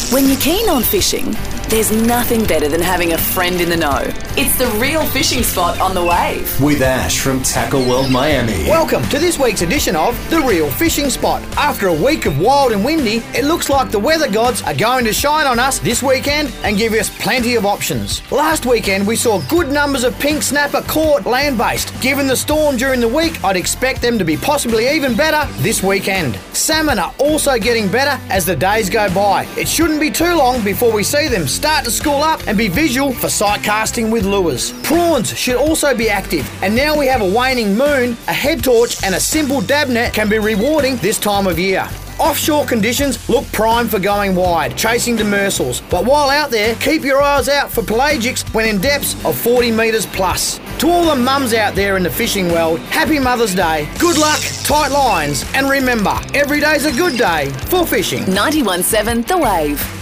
When you're keen on fishing, there's nothing better than having a friend in the know. It's the Real Fishing Spot on the Wave. With Ash from Tackle World Miami. Welcome to this week's edition of The Real Fishing Spot. After a week of wild and windy, it looks like the weather gods are going to shine on us this weekend and give us plenty of options. Last weekend we saw good numbers of pink snapper caught land-based. Given the storm during the week, I'd expect them to be possibly even better this weekend. Salmon are also getting better as the days go by. It shouldn't be too long before we see them start to school up and be visual for sight casting with lures. Prawns should also be active, and now we have a waning moon, a head torch and a simple dab net can be rewarding this time of year. Offshore conditions look prime for going wide, chasing demersals, but while out there, keep your eyes out for pelagics when in depths of 40 metres plus. To all the mums out there in the fishing world, happy Mother's Day, good luck, tight lines, and remember, every day's a good day for fishing. 91.7 The Wave.